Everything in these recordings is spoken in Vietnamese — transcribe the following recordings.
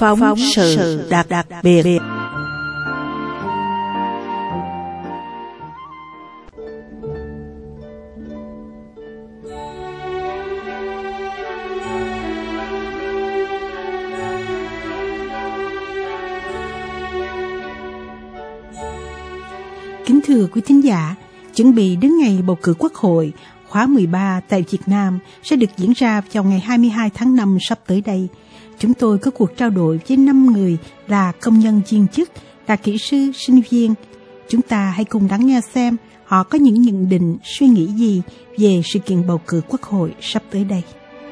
Phóng sự đặc biệt. Kính thưa quý thính giả, chuẩn bị đến ngày bầu cử Quốc hội khóa 13 tại Việt Nam sẽ được diễn ra vào ngày 22 tháng 5 sắp tới đây. Chúng tôi có cuộc trao đổi với 5 người là công nhân viên chức, là kỹ sư, sinh viên. Chúng ta hãy cùng lắng nghe xem họ có những nhận định, suy nghĩ gì về sự kiện bầu cử Quốc hội sắp tới đây.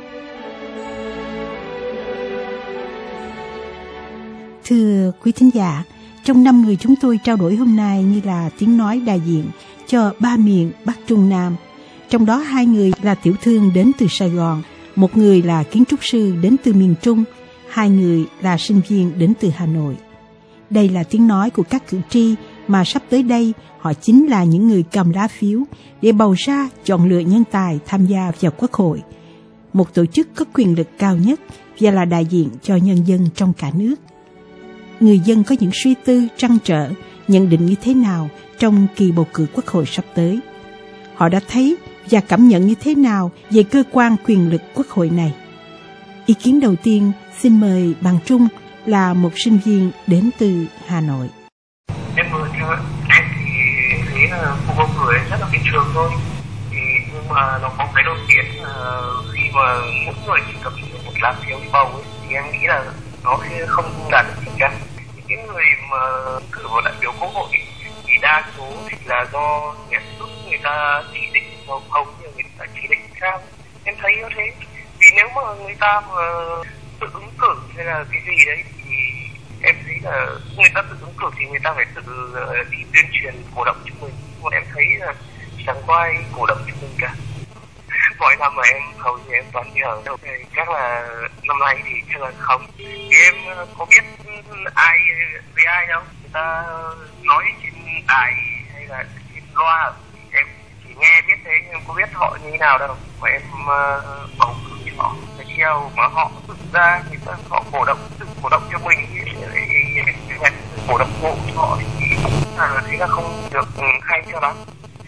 Thưa quý thính giả, trong 5 người chúng tôi trao đổi hôm nay như là tiếng nói đại diện cho 3 miền Bắc Trung Nam. Trong đó 2 người là tiểu thương đến từ Sài Gòn, 1 người là kiến trúc sư đến từ miền Trung, 2 người là sinh viên đến từ Hà Nội. Đây là tiếng nói của các cử tri mà sắp tới đây họ chính là những người cầm lá phiếu để bầu ra chọn lựa nhân tài tham gia vào Quốc hội, một tổ chức có quyền lực cao nhất và là đại diện cho nhân dân trong cả nước. Người dân có những suy tư, trăn trở, nhận định như thế nào trong kỳ bầu cử Quốc hội sắp tới? Họ đã thấy và cảm nhận như thế nào về cơ quan quyền lực Quốc hội này? Ý kiến đầu tiên xin mời bạn Trung, là một sinh viên đến từ Hà Nội. Em thì thấy là cuộc bầu cử rất là bình thường thôi. Nhưng mà nó có cái đột biến khi mà mỗi người chỉ cầm một lá phiếu đi bầu ấy, thì em nghĩ là nó sẽ không đạt được gì cả. Những người mà cử vào đại biểu Quốc hội thì đa số thì là do nhà nước người ta chỉ định, hầu như người ta chỉ định sao. Em thấy như thế. Vì nếu mà người ta mà tự ứng cử hay là cái gì đấy thì em thấy là người ta tự ứng cử thì người ta phải tự đi tuyên truyền cổ động cho mình. Còn em thấy là chẳng có ai cổ động cho mình cả. Mỗi năm mà em hầu như em toàn đi ở đâu thì chắc là năm nay thì chắc là không. Thì em có biết ai với ai đâu. Người ta nói trên đài hay là trên loa, em chỉ nghe biết thế, em có biết họ như thế nào đâu. Mà em bầu cử cho họ. Theo mà họ tự ra, người ta họ cổ động cho mình thì cổ động hộ cho họ thì thế là không được hay cho lắm.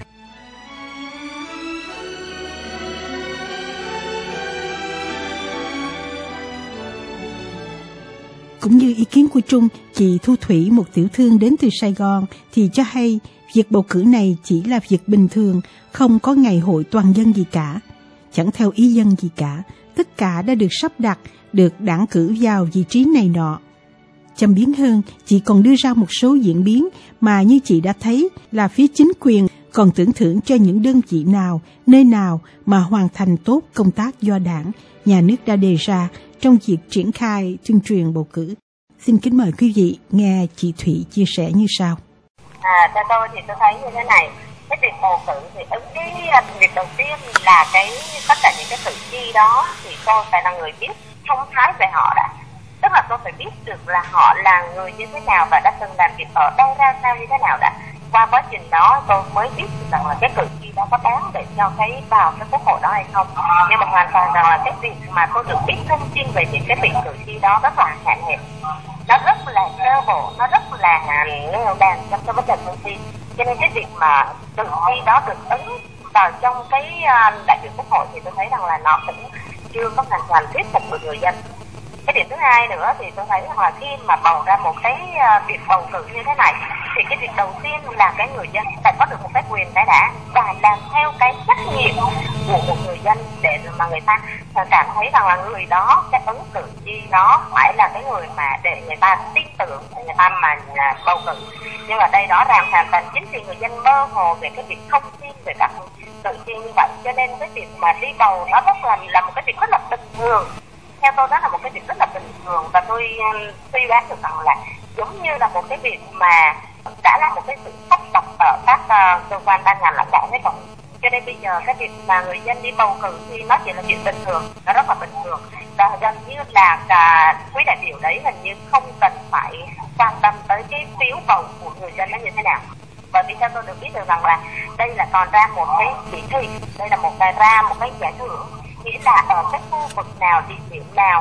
Cũng như ý kiến của Trung, chị Thu Thủy, một tiểu thương đến từ Sài Gòn, thì cho hay việc bầu cử này chỉ là việc bình thường, không có ngày hội toàn dân gì cả, chẳng theo ý dân gì cả. Tất cả đã được sắp đặt, được đảng cử vào vị trí này nọ. Châm biếm hơn, chị còn đưa ra một số diễn biến mà như chị đã thấy là phía chính quyền còn tưởng thưởng cho những đơn vị nào, nơi nào mà hoàn thành tốt công tác do đảng, nhà nước đã đề ra trong việc triển khai tuyên truyền bầu cử. Xin kính mời quý vị nghe chị Thủy chia sẻ như sau. Theo tôi thì tôi thấy như thế này. Cái việc bầu cử thì cái việc đầu tiên là tất cả những cái cử tri đó thì tôi phải là người biết thông thái về họ đã. Tức là tôi phải biết được là họ là người như thế nào và đã từng làm việc ở đâu ra sao như thế nào đã. Qua quá trình đó tôi mới biết rằng là cái cử tri đó có đáng để cho vào cái Quốc hội đó hay không. Nhưng mà hoàn toàn rằng là cái việc mà tôi được biết thông tin về những cái vị cử tri đó rất là hạn hẹp. Nó rất là sơ bộ, nó rất là nghèo nàn trong vấn đề thông tin. Cho nên cái việc mà cử tri đó được ứng vào trong cái đại biểu Quốc hội thì tôi thấy rằng là nó cũng chưa có hoàn toàn thuyết phục được người dân. Cái điểm thứ hai nữa thì tôi thấy rằng là khi mà bầu ra một cái việc bầu cử như thế này thì cái việc đầu tiên là cái người dân phải có được một cái quyền đã và làm theo cái trách nhiệm của một người dân để mà người ta cảm thấy rằng là người đó, cái ứng cử tri đó phải là cái người mà để người ta tin tưởng, để người ta mà bầu cử. Nhưng mà đây rõ ràng hoàn toàn chính vì người dân mơ hồ về cái việc thông tin về các cử tri như vậy, cho nên cái việc mà đi bầu nó rất là một cái việc rất là bình thường. Theo tôi đó là một cái việc rất là bình thường và tôi suy đoán được rằng là giống như là một cái việc mà đã là một cái sự sắp đặt ở các cơ quan ban ngành lãnh đạo hết rồi. Cho nên bây giờ cái việc mà người dân đi bầu cử thì nó chỉ là chuyện bình thường, nó rất là bình thường. Và gần như là quý đại biểu đấy hình như không cần phải quan tâm tới cái phiếu bầu của người dân nó như thế nào. Bởi vì theo tôi được biết được rằng là đây là còn ra một cái chỉ thị, đây là một cái giải thưởng, nghĩa là ở cái khu vực nào, địa điểm nào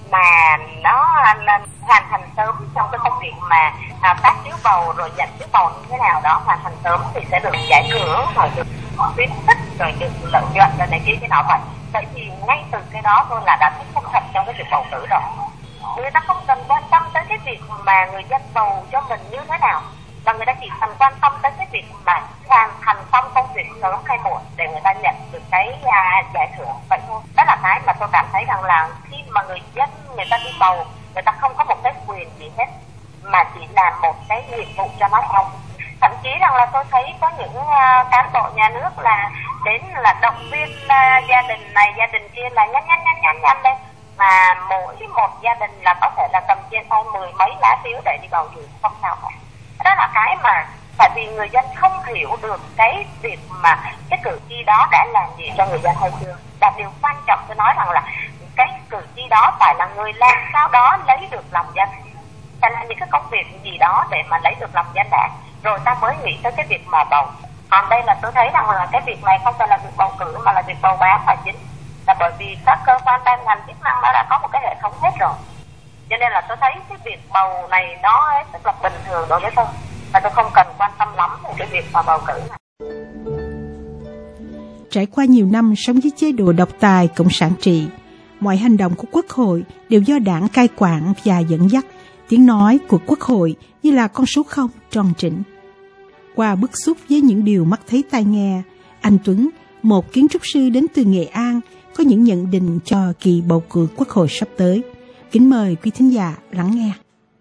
mà nó hoàn thành sớm trong cái công việc mà phát phiếu bầu rồi nhận phiếu bầu như thế nào đó hoàn thành sớm thì sẽ được giải thưởng rồi được khuyến khích rồi được lợi nhuận rồi này kia thế nào vậy. Vậy thì ngay từ cái đó thôi là đã thuyết phục trong cái việc bầu cử rồi. Người ta không cần quan tâm tới cái việc mà người dân bầu cho mình như thế nào, và người ta chỉ cần quan tâm tới cái việc mà hoàn thành xong công việc sớm hay muộn để người ta nhận được cái giải thưởng vậy thôi. Đó là cái mà tôi cảm thấy rằng là khi mà người dân người ta đi bầu, người ta không có một cái quyền gì hết mà chỉ làm một cái nhiệm vụ cho nó xong. Thậm chí rằng là tôi thấy có những cán bộ nhà nước là đến là động viên gia đình này gia đình kia là nhanh lên, mà mỗi một gia đình là có thể là cầm trên tay 10 mấy lá phiếu để đi bầu dù không sao cả. Đó là cái mà tại vì người dân không hiểu được cái việc mà cái cử tri đó đã làm gì cho người dân hay chưa. Và điều quan trọng tôi nói rằng là cái cử tri đó phải là người làm sao đó lấy được lòng dân, phải làm những cái công việc gì đó để mà lấy được lòng dân đã, rồi ta mới nghĩ tới cái việc mà bầu. Còn đây là tôi thấy rằng là cái việc này không phải là việc bầu cử mà là việc bầu bán là chính, là bởi vì các cơ quan ban ngành chức năng đã có một cái hệ thống hết rồi, cho nên là tôi thấy cái việc bầu này nó rất là bình thường đối với tôi, và tôi không cần quan tâm lắm về cái việc mà bầu cử này. Trải qua nhiều năm sống dưới chế độ độc tài cộng sản trị, mọi hành động của Quốc hội đều do đảng cai quản và dẫn dắt. Tiếng nói của Quốc hội như là con số 0 tròn trĩnh. Qua bức xúc với những điều mắt thấy tai nghe, anh Tuấn, một kiến trúc sư đến từ Nghệ An, có những nhận định cho kỳ bầu cử Quốc hội sắp tới. Kính mời quý thính giả lắng nghe.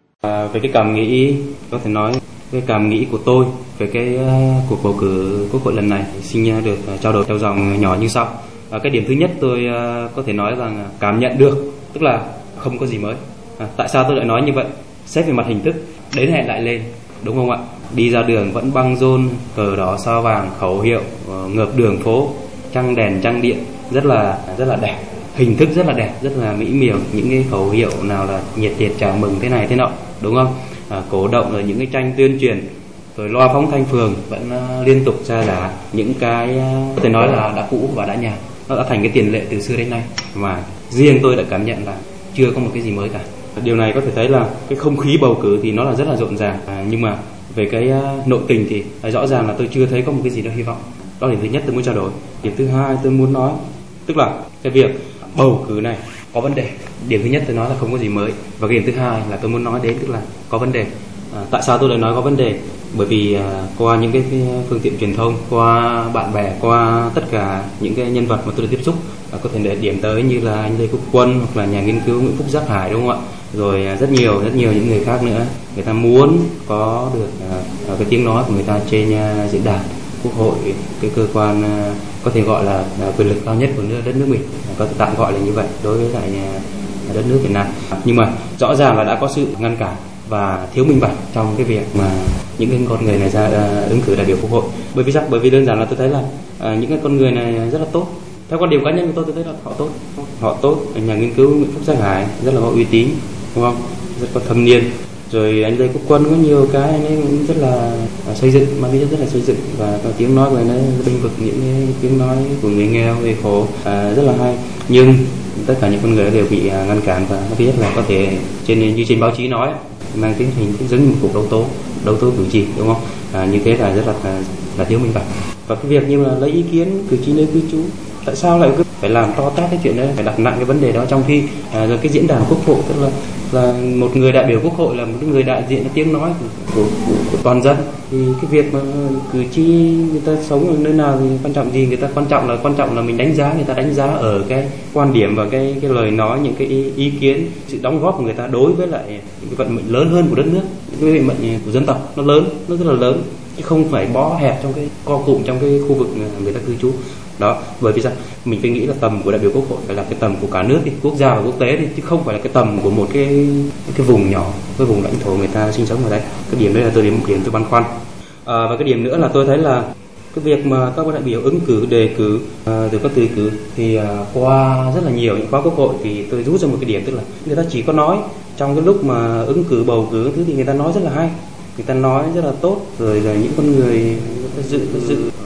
Về cái cảm nghĩ, có thể nói cái cảm nghĩ của tôi về cái cuộc bầu cử Quốc hội lần này xin được trao đổi theo dòng nhỏ như sau. Cái điểm thứ nhất tôi có thể nói rằng cảm nhận được, tức là không có gì mới. Tại sao tôi lại nói như vậy? Xét về mặt hình thức, đến hẹn lại lên, đúng không ạ? Đi ra đường vẫn băng rôn, cờ đỏ sao vàng, khẩu hiệu ngợp đường phố, trăng đèn trăng điện, rất là đẹp, hình thức rất là đẹp, rất là mỹ miều. Những cái khẩu hiệu nào là nhiệt liệt chào mừng thế này thế nọ, đúng không? Cổ động rồi những cái tranh tuyên truyền, rồi loa phóng thanh phường vẫn liên tục ra là những cái có thể nói là đã cũ và đã nhạt, nó đã thành cái tiền lệ từ xưa đến nay, mà riêng tôi đã cảm nhận là chưa có một cái gì mới cả. Điều này có thể thấy là cái không khí bầu cử thì nó là rất là rộn ràng, nhưng mà về cái nội tình thì rõ ràng là tôi chưa thấy có một cái gì đó hy vọng. Đó là điểm thứ nhất tôi muốn trao đổi. Điểm thứ hai tôi muốn nói, tức là cái việc bầu cử này có vấn đề. Điểm thứ nhất tôi nói là không có gì mới, và cái điểm thứ hai là tôi muốn nói đến tức là có vấn đề. Tại sao tôi lại nói có vấn đề? Bởi vì qua những cái phương tiện truyền thông, qua bạn bè, qua tất cả những cái nhân vật mà tôi được tiếp xúc, có thể để điểm tới như là anh Lê Quốc Quân hoặc là nhà nghiên cứu Nguyễn Phúc Giác Hải, đúng không ạ? Rồi rất nhiều những người khác nữa, người ta muốn có được cái tiếng nói của người ta trên diễn đàn Quốc hội, cái cơ quan có thể gọi là quyền lực cao nhất của đất nước mình, có thể tạm gọi là như vậy đối với lại đất nước Việt Nam. Nhưng mà rõ ràng là đã có sự ngăn cản và thiếu minh bạch trong cái việc mà những cái con người này ra ứng cử đại biểu Quốc hội. Bởi vì sao? Bởi vì đơn giản là tôi thấy là những cái con người này rất là tốt. Theo quan điểm cá nhân của tôi thấy là họ tốt. Nhà nghiên cứu Nguyễn Phúc Giác Hải rất là có uy tín, đúng không? Rất có thâm niên. Rồi anh Lê Quốc Quân có nhiều cái anh ấy cũng rất là xây dựng, mang tính chất rất là xây dựng, và tiếng nói của anh ấy bênh vực những cái tiếng nói của người nghèo, người khổ, rất là hay. Nhưng tất cả những con người đều bị ngăn cản, và nó biết là có thể như trên báo chí nói, mang tính hình giống như một cuộc đấu tố cử tri, đúng không? Như thế là rất là thiếu minh bạch. Và cái việc như là lấy ý kiến cử tri nơi cư trú, tại sao lại cứ phải làm to tát cái chuyện đấy, phải đặt nặng cái vấn đề đó, trong khi rồi cái diễn đàn Quốc hội tức là một người đại biểu Quốc hội là một người đại diện cái tiếng nói của toàn dân, thì cái việc mà cử tri người ta sống ở nơi nào thì quan trọng gì? Người ta quan trọng là mình đánh giá, người ta đánh giá ở cái quan điểm và cái lời nói, những cái ý kiến, sự đóng góp của người ta đối với lại cái vận mệnh lớn hơn của đất nước, cái vận mệnh của dân tộc nó lớn, nó rất là lớn, chứ không phải bó hẹp trong cái co cụm trong cái khu vực người ta cư trú. Đó, bởi vì sao? Mình phải nghĩ là tầm của đại biểu Quốc hội phải là cái tầm của cả nước đi, quốc gia và quốc tế đi, chứ không phải là cái tầm của một cái vùng nhỏ, cái vùng lãnh thổ người ta sinh sống ở đây. Cái điểm đấy là một điểm tôi băn khoăn. Và cái điểm nữa là tôi thấy là cái việc mà các đại biểu ứng cử, đề cử, rồi các từ cử thì qua rất là nhiều những khóa Quốc hội, thì tôi rút ra một cái điểm, tức là người ta chỉ có nói trong cái lúc mà ứng cử, bầu cử thứ thì người ta nói rất là hay, người ta nói rất là tốt, rồi những con người dự gọi là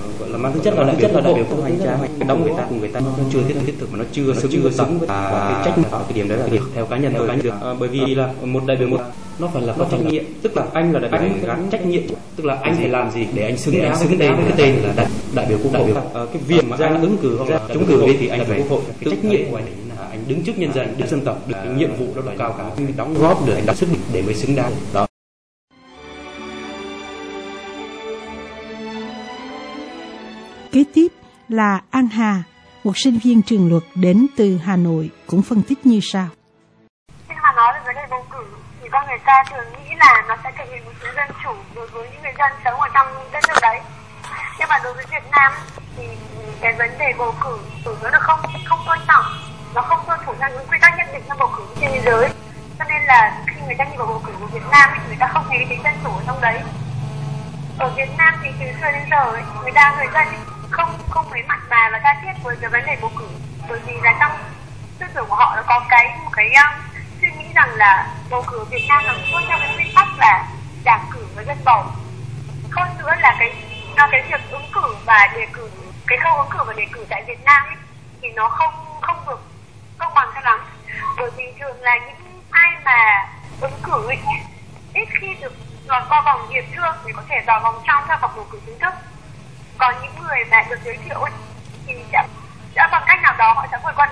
mang tính chất là đại biểu quốc hội cái đóng người ta cùng người ta nó chưa thiết thực mà nó chưa xứng với cái trách nhiệm. Cái điểm đấy là điểm theo cá nhân tôi được, bởi vì là một đại biểu nó phải là có trách nhiệm, tức là anh là đại biểu gắn trách nhiệm, tức là anh phải làm gì để anh xứng đáng với cái tên là đại biểu quốc hội. Cái việc mà anh ứng cử hoặc là trúng cử đi thì anh phải cái trách nhiệm của anh là anh đứng trước nhân dân, đứng dân tộc, được cái nhiệm vụ đó là cao cả, anh đóng góp được, anh đóng sức để mới xứng đáng đó. Kế tiếp là An Hà, một sinh viên trường luật đến từ Hà Nội, cũng phân tích như sau. Khi mà nói về vấn đề bầu cử thì con người ta thường nghĩ là nó sẽ thể hiện một sự dân chủ đối với những người dân sống ở trong đất nước đấy. Nhưng mà đối với Việt Nam thì cái vấn đề bầu cử nó được không tôn trọng, nó không tuân thủ theo những quy tắc nhất định trong bầu cử trên thế giới. Cho nên là khi người ta đi vào bầu cử của Việt Nam thì người ta không thấy tính dân chủ ở trong đấy. Ở Việt Nam thì từ xưa đến giờ người dân không mấy mặn mà và tha thiết với cái vấn đề bầu cử, bởi vì là trong tư tưởng của họ nó có một cái suy nghĩ rằng là bầu cử Việt Nam nó tuân theo cái quy tắc là đảng cử và dân bầu. Hơn nữa là cái việc ứng cử và đề cử, cái khâu ứng cử và đề cử tại Việt Nam ấy, thì nó không được công bằng cho lắm, bởi vì thường là những ai mà ứng cử ấy, ít khi được lọt qua vòng hiệp thương để có thể vào vòng trong theo vòng bầu cử chính thức. Còn những người mà được giới thiệu ấy, thì sẽ bằng cách nào đó họ sẽ vượt qua